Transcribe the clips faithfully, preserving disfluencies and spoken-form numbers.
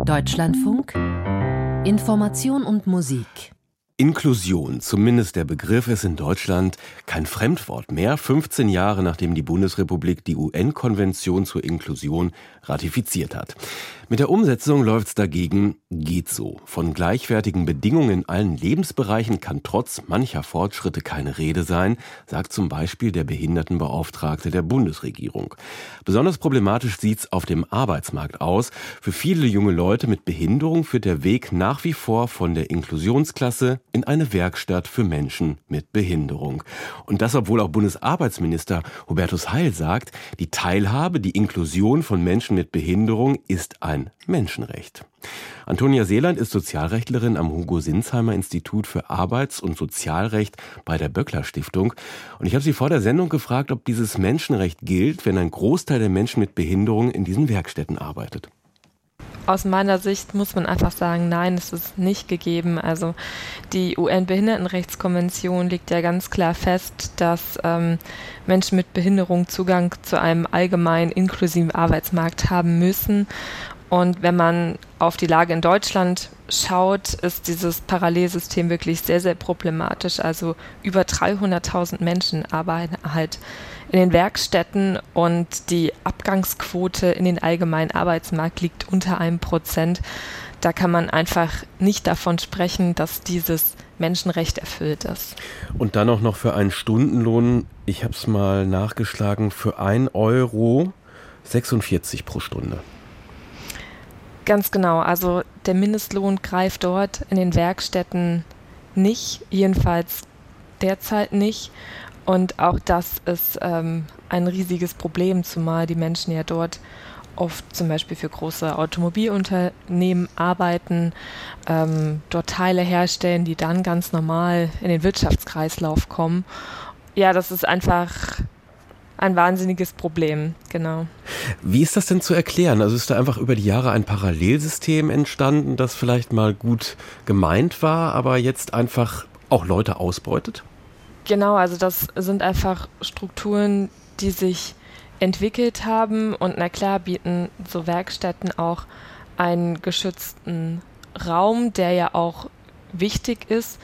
Deutschlandfunk Information und Musik. Inklusion, zumindest der Begriff, ist in Deutschland kein Fremdwort mehr, fünfzehn Jahre nachdem die Bundesrepublik die U N-Konvention zur Inklusion ratifiziert hat. Mit der Umsetzung läuft's dagegen geht so. Von gleichwertigen Bedingungen in allen Lebensbereichen kann trotz mancher Fortschritte keine Rede sein, sagt zum Beispiel der Behindertenbeauftragte der Bundesregierung. Besonders problematisch sieht's auf dem Arbeitsmarkt aus. Für viele junge Leute mit Behinderung führt der Weg nach wie vor von der Inklusionsklasse in eine Werkstatt für Menschen mit Behinderung. Und das, obwohl auch Bundesarbeitsminister Hubertus Heil sagt, die Teilhabe, die Inklusion von Menschen mit Behinderung ist ein Menschenrecht. Antonia Seeland ist Sozialrechtlerin am Hugo-Sinsheimer-Institut für Arbeits- und Sozialrecht bei der Böckler-Stiftung. Und ich habe sie vor der Sendung gefragt, ob dieses Menschenrecht gilt, wenn ein Großteil der Menschen mit Behinderung in diesen Werkstätten arbeitet. Aus meiner Sicht muss man einfach sagen, nein, es ist nicht gegeben. Also die U N-Behindertenrechtskonvention legt ja ganz klar fest, dass ähm, Menschen mit Behinderung Zugang zu einem allgemein inklusiven Arbeitsmarkt haben müssen. Und wenn man auf die Lage in Deutschland schaut, ist dieses Parallelsystem wirklich sehr, sehr problematisch. Also über dreihunderttausend Menschen arbeiten halt in den Werkstätten und die Abgangsquote in den allgemeinen Arbeitsmarkt liegt unter einem Prozent. Da kann man einfach nicht davon sprechen, dass dieses Menschenrecht erfüllt ist. Und dann auch noch für einen Stundenlohn, ich habe es mal nachgeschlagen, für ein Euro sechsundvierzig pro Stunde. Ganz genau, also der Mindestlohn greift dort in den Werkstätten nicht, jedenfalls derzeit nicht. Und auch das ist ähm, ein riesiges Problem, zumal die Menschen ja dort oft zum Beispiel für große Automobilunternehmen arbeiten, ähm, dort Teile herstellen, die dann ganz normal in den Wirtschaftskreislauf kommen. Ja, das ist einfach ein wahnsinniges Problem, genau. Wie ist das denn zu erklären? Also ist da einfach über die Jahre ein Parallelsystem entstanden, das vielleicht mal gut gemeint war, aber jetzt einfach auch Leute ausbeutet? Genau, also das sind einfach Strukturen, die sich entwickelt haben und na klar bieten so Werkstätten auch einen geschützten Raum, der ja auch wichtig ist,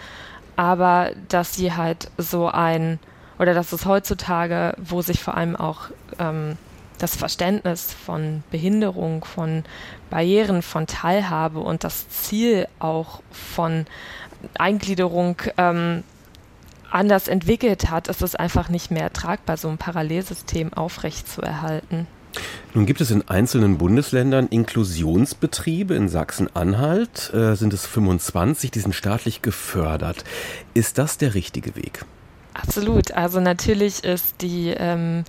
aber dass sie halt so ein oder dass es heutzutage, wo sich vor allem auch ähm, das Verständnis von Behinderung, von Barrieren, von Teilhabe und das Ziel auch von Eingliederung ähm, anders entwickelt hat, ist es einfach nicht mehr tragbar, so ein Parallelsystem aufrechtzuerhalten. Nun gibt es in einzelnen Bundesländern Inklusionsbetriebe. In Sachsen-Anhalt äh, sind es fünfundzwanzig, die sind staatlich gefördert. Ist das der richtige Weg? Absolut. Also natürlich ist die ähm,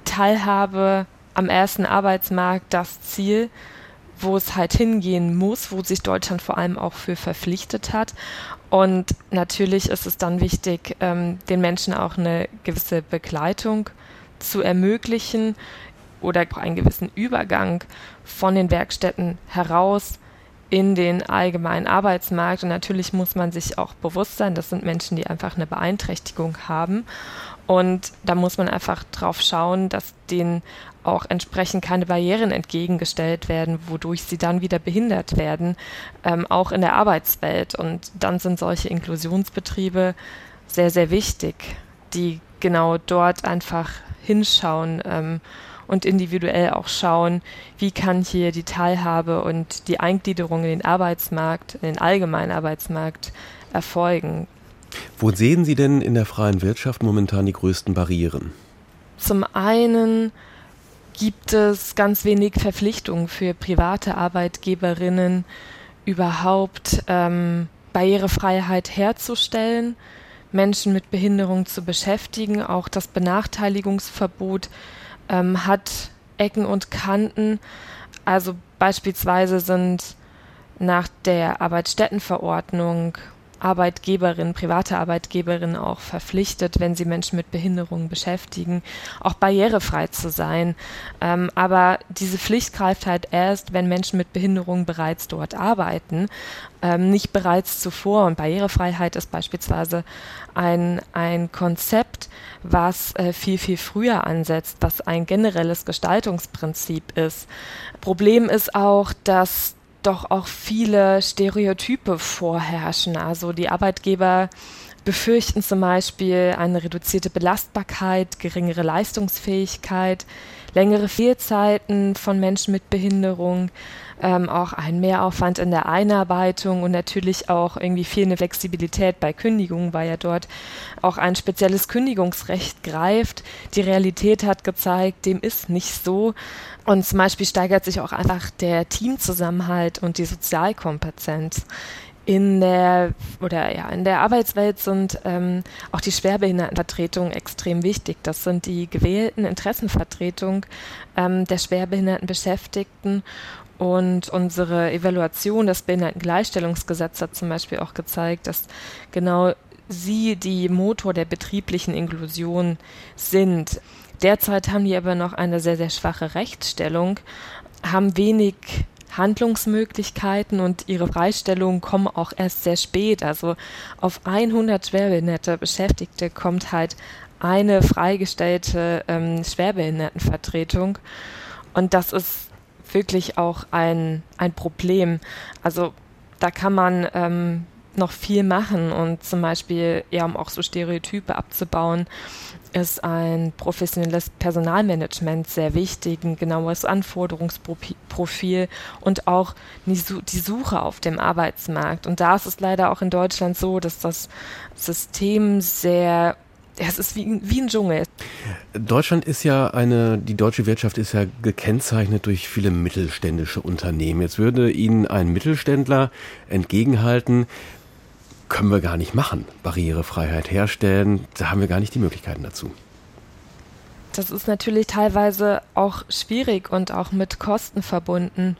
Teilhabe am ersten Arbeitsmarkt das Ziel, wo es halt hingehen muss, wo sich Deutschland vor allem auch für verpflichtet hat. Und natürlich ist es dann wichtig, ähm, den Menschen auch eine gewisse Begleitung zu ermöglichen oder einen gewissen Übergang von den Werkstätten heraus in den allgemeinen Arbeitsmarkt. Und natürlich muss man sich auch bewusst sein, das sind Menschen, die einfach eine Beeinträchtigung haben. Und da muss man einfach drauf schauen, dass denen auch entsprechend keine Barrieren entgegengestellt werden, wodurch sie dann wieder behindert werden, ähm, auch in der Arbeitswelt. Und dann sind solche Inklusionsbetriebe sehr, sehr wichtig, die genau dort einfach hinschauen ähm, und individuell auch schauen, wie kann hier die Teilhabe und die Eingliederung in den Arbeitsmarkt, in den allgemeinen Arbeitsmarkt erfolgen. Wo sehen Sie denn in der freien Wirtschaft momentan die größten Barrieren? Zum einen gibt es ganz wenig Verpflichtungen für private Arbeitgeberinnen, überhaupt ähm, Barrierefreiheit herzustellen, Menschen mit Behinderung zu beschäftigen. Auch das Benachteiligungsverbot ähm, hat Ecken und Kanten. Also beispielsweise sind nach der Arbeitsstättenverordnung Arbeitgeberinnen, private Arbeitgeberinnen auch verpflichtet, wenn sie Menschen mit Behinderungen beschäftigen, auch barrierefrei zu sein. Ähm, aber diese Pflicht greift halt erst, wenn Menschen mit Behinderungen bereits dort arbeiten, ähm, nicht bereits zuvor. Und Barrierefreiheit ist beispielsweise ein, ein Konzept, was äh, viel, viel früher ansetzt, was ein generelles Gestaltungsprinzip ist. Problem ist auch, dass doch auch viele Stereotype vorherrschen. Also die Arbeitgeber befürchten zum Beispiel eine reduzierte Belastbarkeit, geringere Leistungsfähigkeit, längere Fehlzeiten von Menschen mit Behinderung, ähm, auch ein Mehraufwand in der Einarbeitung und natürlich auch irgendwie fehlende Flexibilität bei Kündigungen, weil ja dort auch ein spezielles Kündigungsrecht greift. Die Realität hat gezeigt, dem ist nicht so. Und zum Beispiel steigert sich auch einfach der Teamzusammenhalt und die Sozialkompetenz. In der oder ja in der Arbeitswelt sind ähm, auch die Schwerbehindertenvertretungen extrem wichtig. Das sind die gewählten Interessenvertretungen ähm, der schwerbehinderten Beschäftigten. Und unsere Evaluation des Behindertengleichstellungsgesetzes hat zum Beispiel auch gezeigt, dass genau sie die Motor der betrieblichen Inklusion sind. Derzeit haben die aber noch eine sehr, sehr schwache Rechtsstellung, haben wenig Handlungsmöglichkeiten und ihre Freistellungen kommen auch erst sehr spät. Also auf hundert schwerbehinderte Beschäftigte kommt halt eine freigestellte ähm, Schwerbehindertenvertretung. Und das ist wirklich auch ein, ein Problem. Also da kann man ähm, noch viel machen und zum Beispiel, ja, um auch so Stereotype abzubauen, ist ein professionelles Personalmanagement sehr wichtig, ein genaues Anforderungsprofil und auch die Suche auf dem Arbeitsmarkt. Und da ist es leider auch in Deutschland so, dass das System sehr, ja, es ist wie, wie ein Dschungel. Deutschland ist ja eine, die deutsche Wirtschaft ist ja gekennzeichnet durch viele mittelständische Unternehmen. Jetzt würde Ihnen ein Mittelständler entgegenhalten, können wir gar nicht machen, Barrierefreiheit herstellen, da haben wir gar nicht die Möglichkeiten dazu. Das ist natürlich teilweise auch schwierig und auch mit Kosten verbunden.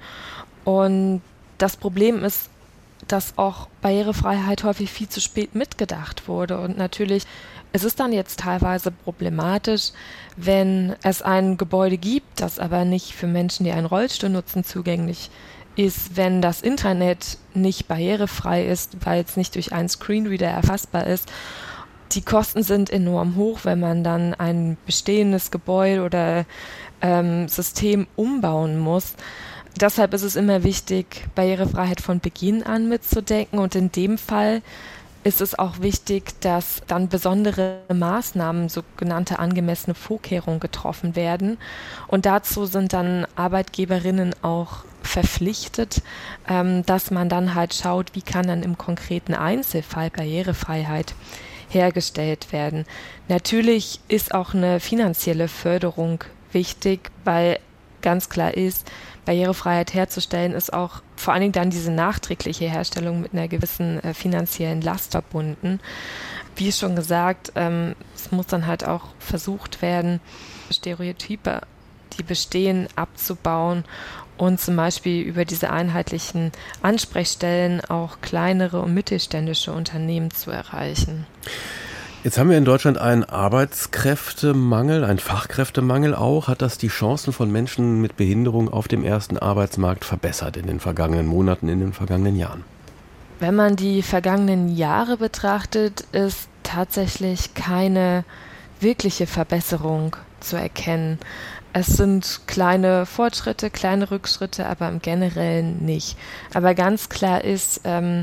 Und das Problem ist, dass auch Barrierefreiheit häufig viel zu spät mitgedacht wurde. Und natürlich, es ist dann jetzt teilweise problematisch, wenn es ein Gebäude gibt, das aber nicht für Menschen, die einen Rollstuhl nutzen, zugänglich ist, wenn das Internet nicht barrierefrei ist, weil es nicht durch einen Screenreader erfassbar ist. Die Kosten sind enorm hoch, wenn man dann ein bestehendes Gebäude oder ähm, System umbauen muss. Deshalb ist es immer wichtig, Barrierefreiheit von Beginn an mitzudenken und in dem Fall ist es auch wichtig, dass dann besondere Maßnahmen, sogenannte angemessene Vorkehrungen getroffen werden. Und dazu sind dann Arbeitgeberinnen auch verpflichtet, ähm, dass man dann halt schaut, wie kann dann im konkreten Einzelfall Barrierefreiheit hergestellt werden. Natürlich ist auch eine finanzielle Förderung wichtig, weil ganz klar ist, Barrierefreiheit herzustellen ist auch vor allen Dingen dann diese nachträgliche Herstellung mit einer gewissen äh, finanziellen Last verbunden. Wie schon gesagt, ähm, es muss dann halt auch versucht werden, Stereotype, die bestehen, abzubauen und zum Beispiel über diese einheitlichen Ansprechstellen auch kleinere und mittelständische Unternehmen zu erreichen. Jetzt haben wir in Deutschland einen Arbeitskräftemangel, einen Fachkräftemangel auch. Hat das die Chancen von Menschen mit Behinderung auf dem ersten Arbeitsmarkt verbessert in den vergangenen Monaten, in den vergangenen Jahren? Wenn man die vergangenen Jahre betrachtet, ist tatsächlich keine wirkliche Verbesserung zu erkennen. Es sind kleine Fortschritte, kleine Rückschritte, aber im Generellen nicht. Aber ganz klar ist, ähm,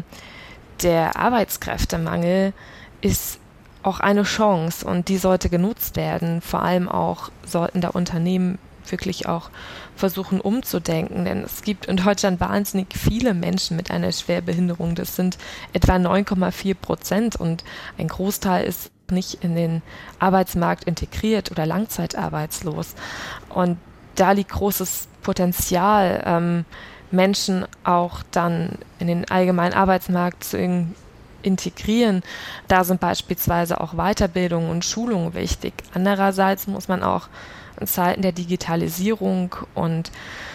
der Arbeitskräftemangel ist auch eine Chance und die sollte genutzt werden. Vor allem auch sollten da Unternehmen wirklich auch versuchen umzudenken, denn es gibt in Deutschland wahnsinnig viele Menschen mit einer Schwerbehinderung. Das sind etwa neun Komma vier Prozent und ein Großteil ist nicht in den Arbeitsmarkt integriert oder langzeitarbeitslos. Und da liegt großes Potenzial, ähm, Menschen auch dann in den allgemeinen Arbeitsmarkt zu integrieren. Da sind beispielsweise auch Weiterbildung und Schulung wichtig. Andererseits muss man auch in Zeiten der Digitalisierung und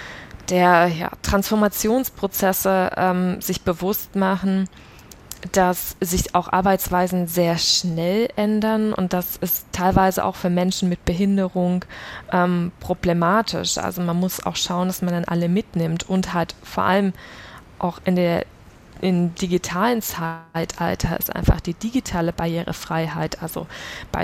der ja, Transformationsprozesse ähm, sich bewusst machen, dass sich auch Arbeitsweisen sehr schnell ändern und das ist teilweise auch für Menschen mit Behinderung ähm, problematisch. Also man muss auch schauen, dass man dann alle mitnimmt und halt vor allem auch in der im digitalen Zeitalter ist einfach die digitale Barrierefreiheit, also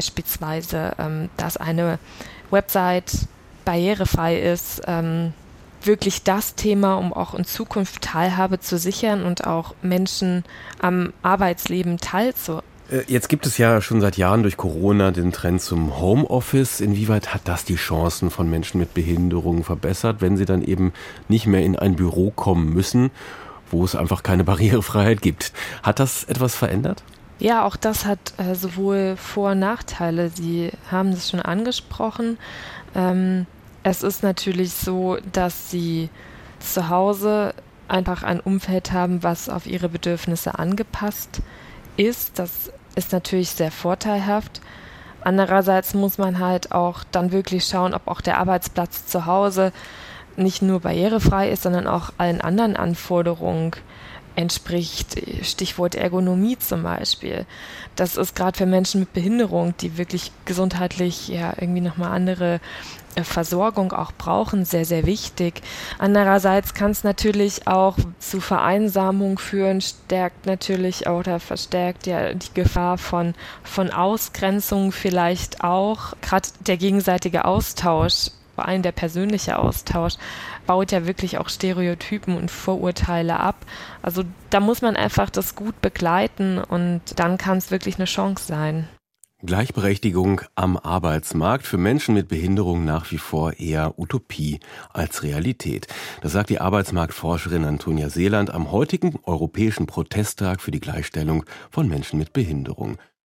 beispielsweise, ähm, dass eine Website barrierefrei ist, ähm, wirklich das Thema, um auch in Zukunft Teilhabe zu sichern und auch Menschen am Arbeitsleben teilzuhaben. Jetzt gibt es ja schon seit Jahren durch Corona den Trend zum Homeoffice. Inwieweit hat das die Chancen von Menschen mit Behinderungen verbessert, wenn sie dann eben nicht mehr in ein Büro kommen müssen, wo es einfach keine Barrierefreiheit gibt? Hat das etwas verändert? Ja, auch das hat äh, sowohl Vor- und Nachteile. Sie haben es schon angesprochen. Ähm, es ist natürlich so, dass Sie zu Hause einfach ein Umfeld haben, was auf Ihre Bedürfnisse angepasst ist. Das ist natürlich sehr vorteilhaft. Andererseits muss man halt auch dann wirklich schauen, ob auch der Arbeitsplatz zu Hause nicht nur barrierefrei ist, sondern auch allen anderen Anforderungen entspricht. Stichwort Ergonomie zum Beispiel. Das ist gerade für Menschen mit Behinderung, die wirklich gesundheitlich ja irgendwie nochmal andere Versorgung auch brauchen, sehr, sehr wichtig. Andererseits kann es natürlich auch zu Vereinsamung führen, stärkt natürlich oder verstärkt ja die Gefahr von, von Ausgrenzung vielleicht auch. Gerade der gegenseitige Austausch, vor allem der persönliche Austausch, baut ja wirklich auch Stereotypen und Vorurteile ab. Also da muss man einfach das gut begleiten und dann kann es wirklich eine Chance sein. Gleichberechtigung am Arbeitsmarkt für Menschen mit Behinderung nach wie vor eher Utopie als Realität. Das sagt die Arbeitsmarktforscherin Antonia Seeland am heutigen Europäischen Protesttag für die Gleichstellung von Menschen mit Behinderung.